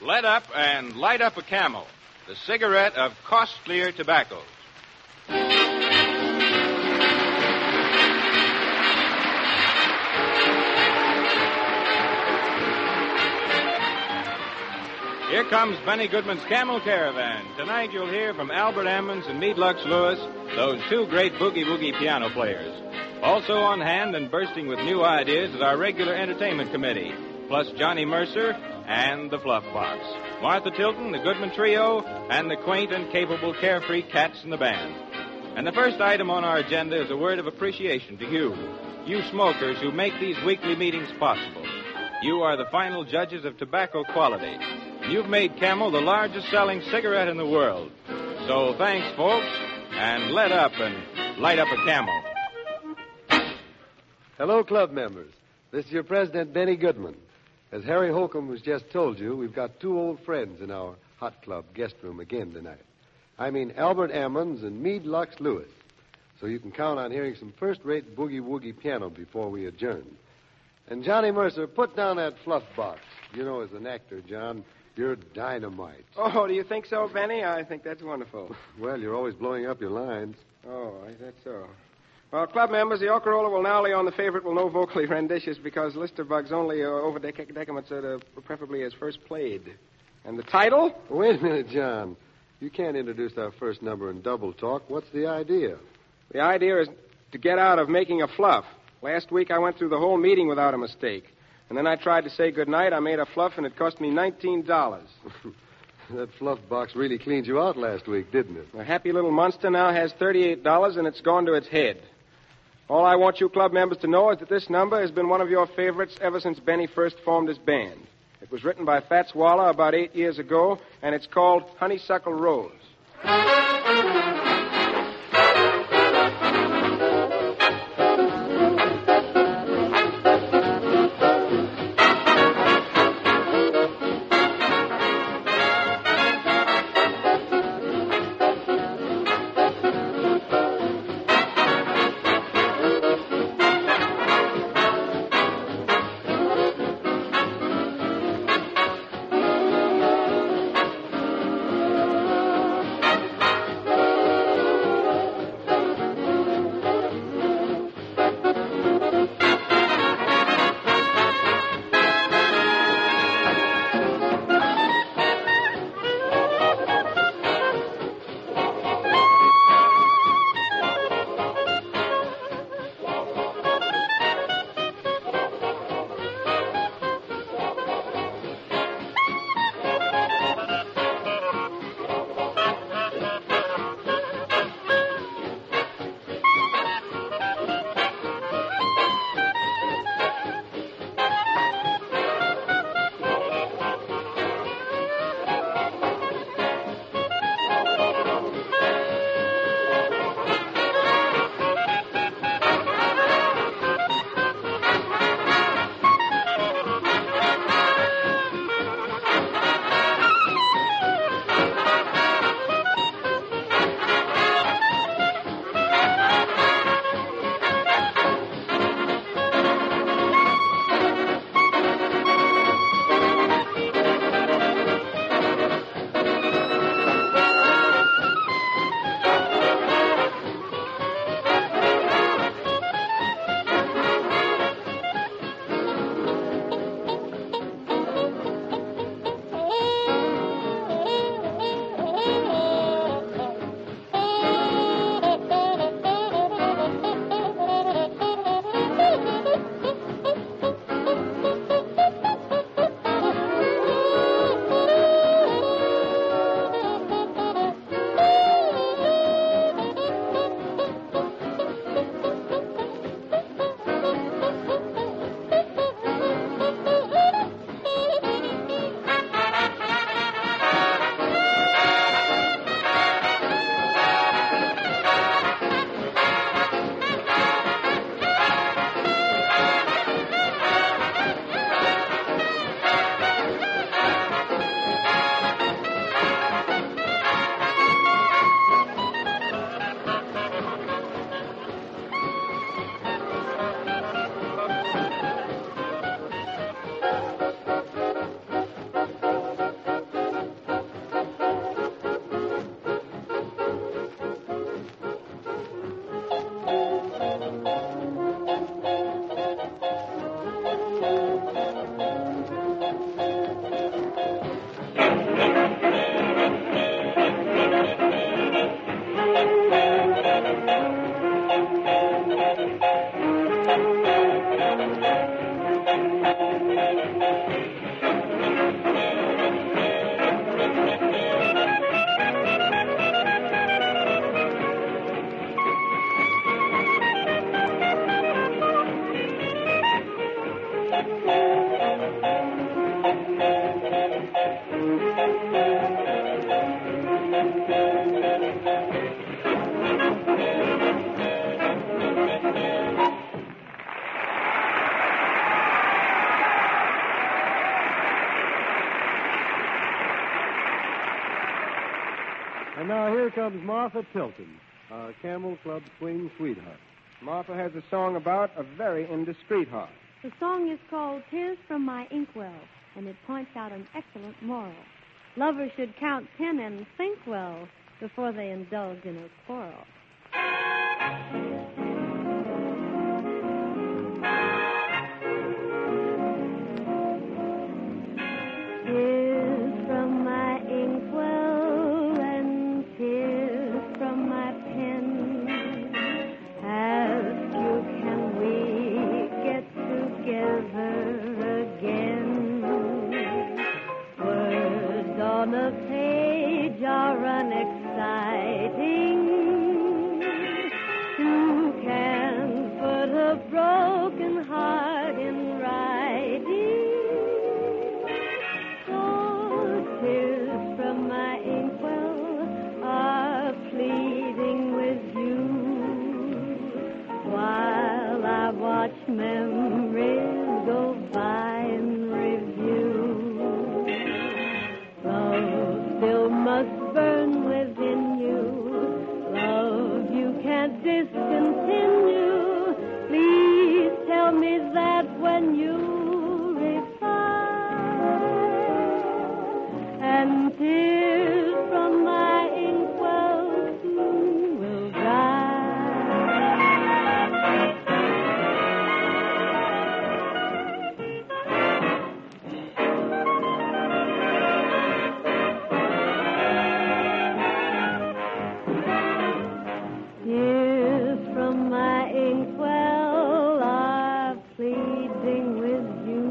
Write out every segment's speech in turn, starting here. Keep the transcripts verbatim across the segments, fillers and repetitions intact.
Let up and light up a Camel, the cigarette of costlier tobaccos. Here comes Benny Goodman's Camel Caravan. Tonight you'll hear from Albert Ammons and Meade Lux Lewis, those two great boogie-woogie piano players. Also on hand and bursting with new ideas is our regular entertainment committee, plus Johnny Mercer and the Fluff Box, Martha Tilton, the Goodman Trio, and the quaint and capable Carefree Cats in the band. And the first item on our agenda is a word of appreciation to you, you smokers who make these weekly meetings possible. You are the final judges of tobacco quality. You've made Camel the largest selling cigarette in the world. So thanks, folks, and let up and light up a Camel. Hello, club members. This is your president, Benny Goodman. As Harry Holcomb has just told you, we've got two old friends in our hot club guest room again tonight. I mean Albert Ammons and Meade Lux Lewis. So you can count on hearing some first-rate boogie-woogie piano before we adjourn. And Johnny Mercer, put down that Fluff Box. You know, as an actor, John, you're dynamite. Oh, do you think so, Benny? I think that's wonderful. Well, you're always blowing up your lines. Oh, is that so? Well, club members, the Ocarola will now lay on the favorite will no vocally renditions because Lister Bug's only uh, over dec- deciments uh, preferably as first played. And the title? Wait a minute, John. You can't introduce our first number in double talk. What's the idea? The idea is to get out of making a fluff. Last week I went through the whole meeting without a mistake. And then I tried to say goodnight. I made a fluff, and it cost me nineteen dollars. That Fluff Box really cleaned you out last week, didn't it? The happy little monster now has thirty-eight dollars, and it's gone to its head. All I want you club members to know is that this number has been one of your favorites ever since Benny first formed his band. It was written by Fats Waller about eight years ago, and it's called Honeysuckle Rose. And now here comes Martha Tilton, our Camel Club swing sweetheart. Martha has a song about a very indiscreet heart. The song is called Tears from My Inkwell, and it points out an excellent moral. Lovers should count ten and think well before they indulge in a quarrel. Tears from my inkwell and tears from my pen. Ask you, can we get together again? Words on a page are unexciting. Who can put a broken heart in writing? Oh, tears from my inkwell are pleading with you while I watch memories go by in review. Love still must burn within you. Love you can't discontinue. Please tell me that when you reply. And tears from my inkwell soon will dry. Tears from my inkwell are pleading with you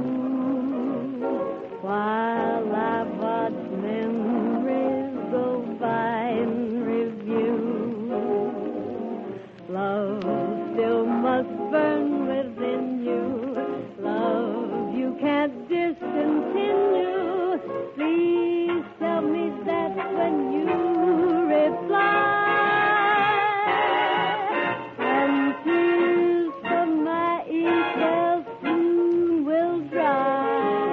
while I watch memories go by in review. Love still must burn within you. Love you can't discontinue. Please tell me that when you reply. And tears from my inkwell soon will dry.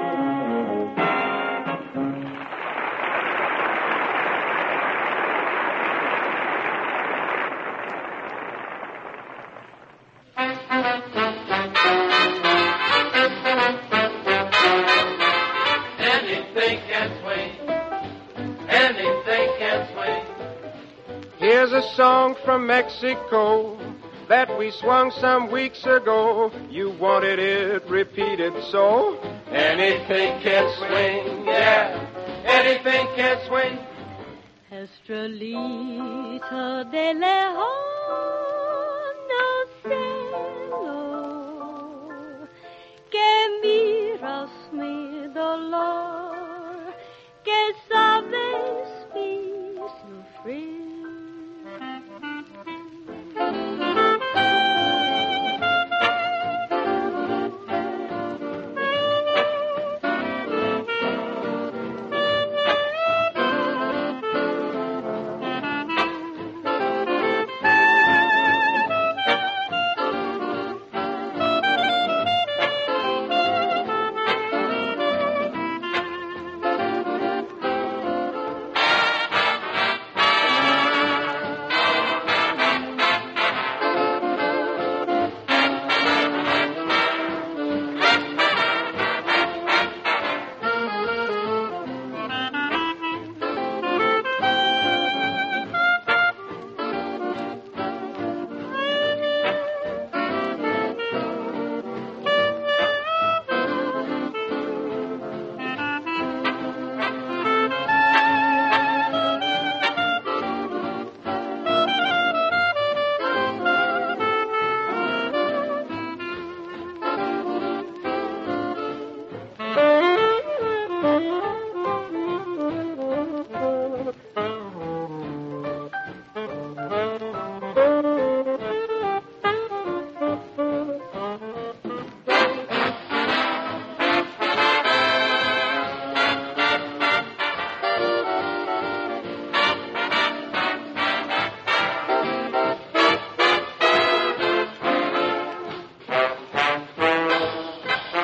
Anything can swing. Anything can swing. Here's a song from Mexico that we swung some weeks ago. You wanted it repeated, so anything can swing, yeah. Anything can swing. Estrellita de lejos no cielo, que miras mi dolor, que sabes mi sufrir.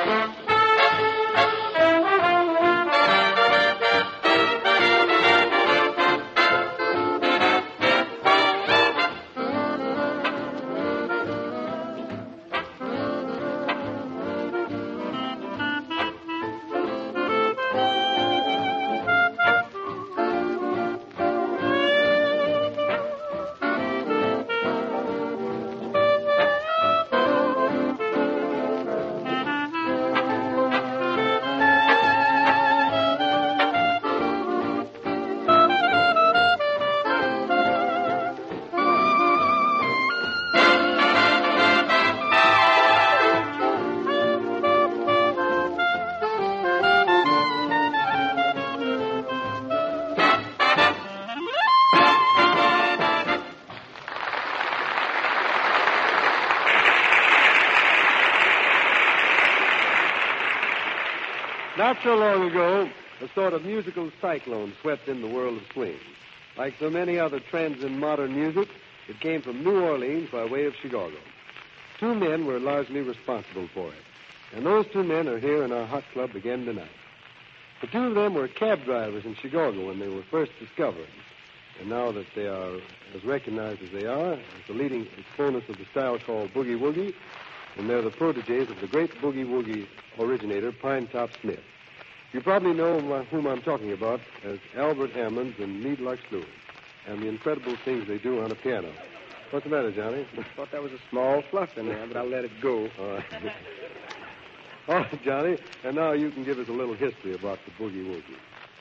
Not so long ago, a sort of musical cyclone swept in the world of swing. Like so many other trends in modern music, it came from New Orleans by way of Chicago. Two men were largely responsible for it, and those two men are here in our hot club again tonight. The two of them were cab drivers in Chicago when they were first discovered, and now that they are as recognized as they are as the leading exponents of the style called boogie woogie, and they're the protégés of the great boogie woogie originator, Pine Top Smith. You probably know whom I'm talking about as Albert Ammons and Meade Lux Lewis, and the incredible things they do on a piano. What's the matter, Johnny? I thought that was a small fluff in there, but I'll let it go. All right. All right, Johnny, and now you can give us a little history about the boogie woogie.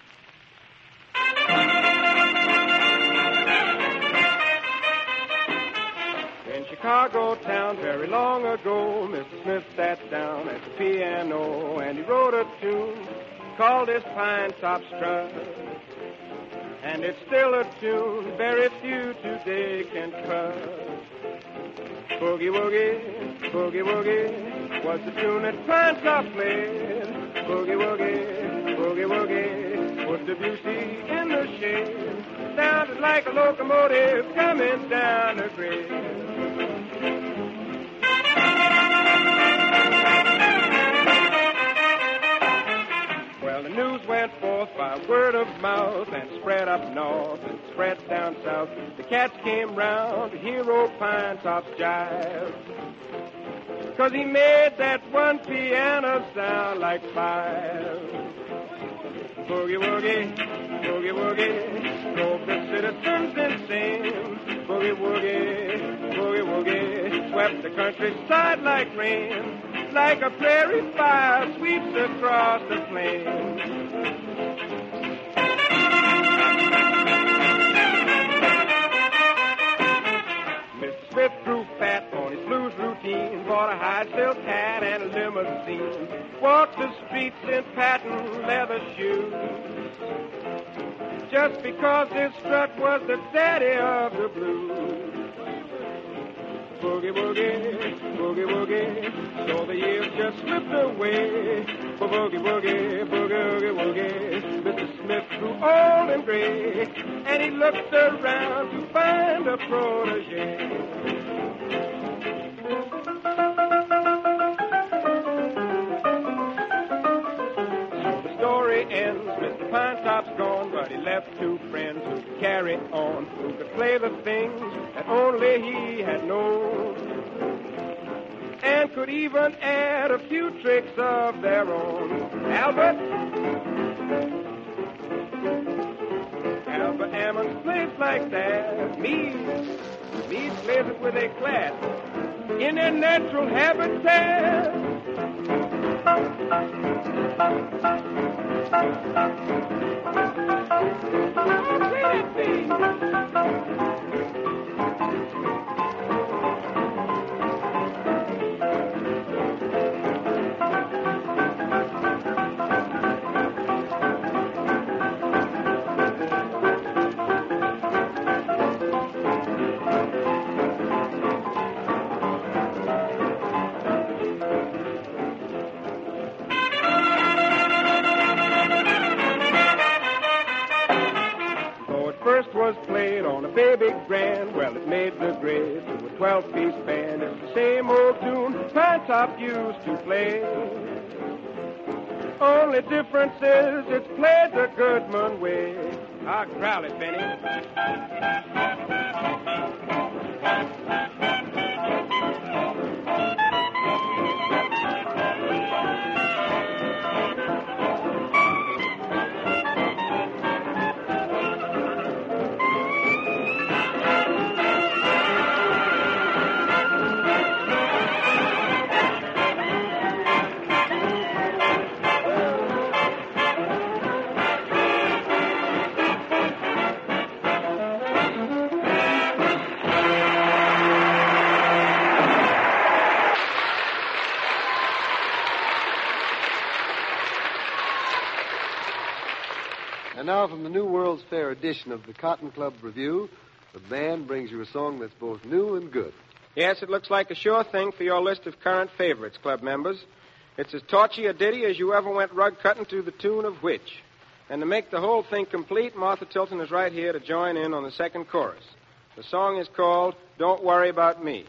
In Chicago town, very long ago, Mister Smith sat down at the piano and he wrote a tune called his Pine Top Strut. And it's still a tune very few today can cut. Boogie woogie, boogie woogie, was the tune that Pine Top played. Boogie woogie, boogie woogie, was Debussy in the shade. Sounded like a locomotive coming down the grade. Well, the news went forth by word of mouth and spread up north and spread down south. The cats came round to hear old Pine Top's jive, 'cause he made that one piano sound like five. Boogie woogie, boogie woogie, drove the citizens insane. Boogie woogie, boogie woogie, swept the countryside like rain, like a prairie fire sweeps across the plain. Mister Smith grew fat on his blues routine, bought a high silk hat and a limousine, walked the streets in patent leather shoes, just because his strut was the daddy of the blues. Boogie woogie, boogie woogie, so the years just slipped away. Boogie woogie, boogie woogie, Mister Smith grew old and gray, and he looked around to find a protege. So the story ends, Mister Pine Top's gone, but he left two friends who could carry on, who could play the things that only he had known, and could even add a few tricks of their own. Albert, Albert Ammons plays like that. Meade, Meade plays it with a class in their natural habitat. Let it be. Was played on a baby grand, well, it made the grade to a twelve-piece band. It's the same old tune Pine top used to play. Only difference is it's played the Goodman way. I'll growl it, Benny. And now, from the New World's Fair edition of the Cotton Club Review, the band brings you a song that's both new and good. Yes, it looks like a sure thing for your list of current favorites, club members. It's as torchy a ditty as you ever went rug cutting to the tune of which. And to make the whole thing complete, Martha Tilton is right here to join in on the second chorus. The song is called Don't Worry About Me.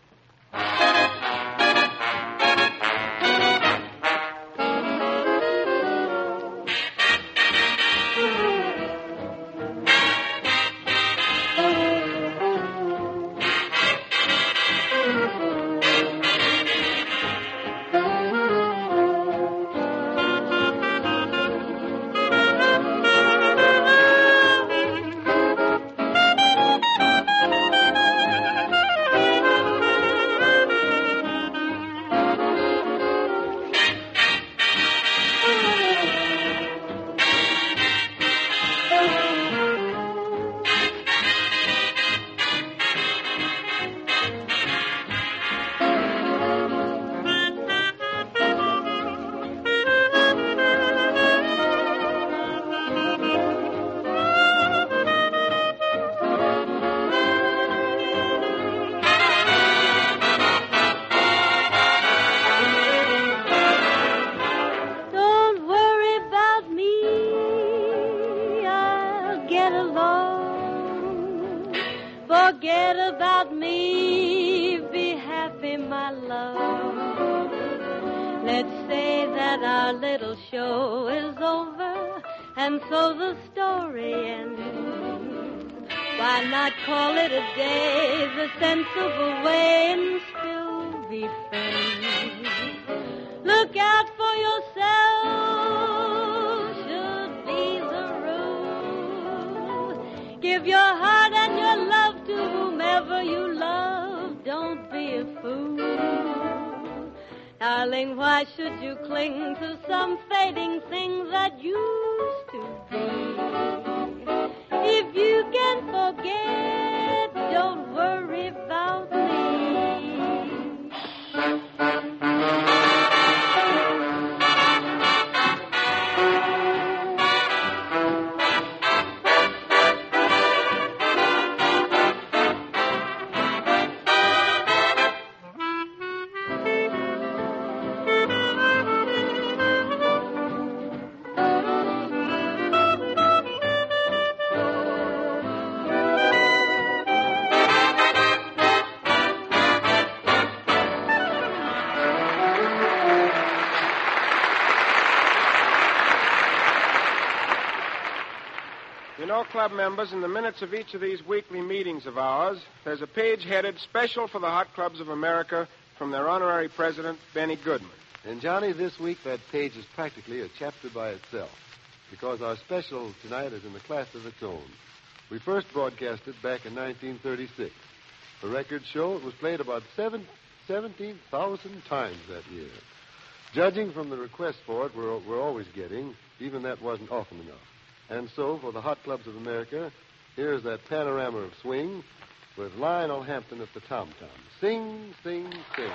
Forget about me, be happy, my love. Let's say that our little show is over, and so the story ends. Why not call it a day, the sensible way, and still be friends? Look out for yourself, should be the rule. Give your heart and your love to whomever you love. Don't be a fool. Darling, why should you cling to some fading thing that used to be? If you can forget, don't worry about me. You know, club members, in the minutes of each of these weekly meetings of ours, there's a page headed Special for the Hot Clubs of America from their honorary president, Benny Goodman. And, Johnny, this week that page is practically a chapter by itself, because our special tonight is in a class of its own. We first broadcast it back in nineteen thirty-six. The records show it was played about seven, seventeen thousand times that year. Judging from the requests for it we're, we're always getting, even that wasn't often enough. And so, for the Hot Clubs of America, here's that panorama of swing with Lionel Hampton at the tom-tom. Sing, sing, sing.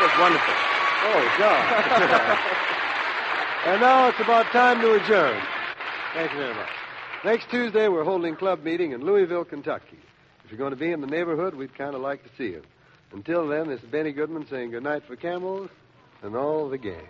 was wonderful. Oh, God. And now it's about time to adjourn. Thank you very much. Next Tuesday, we're holding a club meeting in Louisville, Kentucky. If you're going to be in the neighborhood, we'd kind of like to see you. Until then, this is Benny Goodman saying goodnight for Camels and all the gang.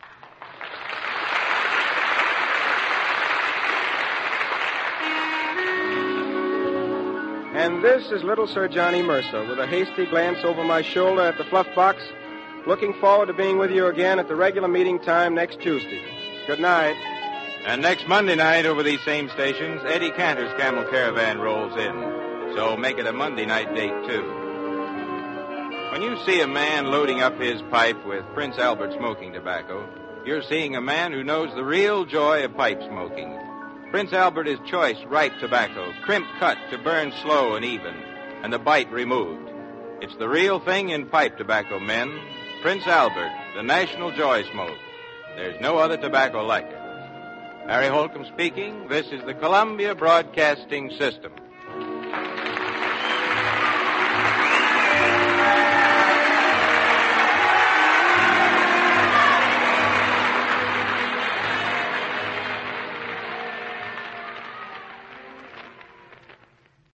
And this is little Sir Johnny Mercer with a hasty glance over my shoulder at the fluff box, looking forward to being with you again at the regular meeting time next Tuesday. Good night. And next Monday night over these same stations, Eddie Cantor's Camel Caravan rolls in. So make it a Monday night date, too. When you see a man loading up his pipe with Prince Albert smoking tobacco, you're seeing a man who knows the real joy of pipe smoking. Prince Albert is choice, ripe tobacco, crimp cut to burn slow and even, and the bite removed. It's the real thing in pipe tobacco, men. Prince Albert, the national joy smoke. There's no other tobacco like it. Harry Holcomb speaking. This is the Columbia Broadcasting System.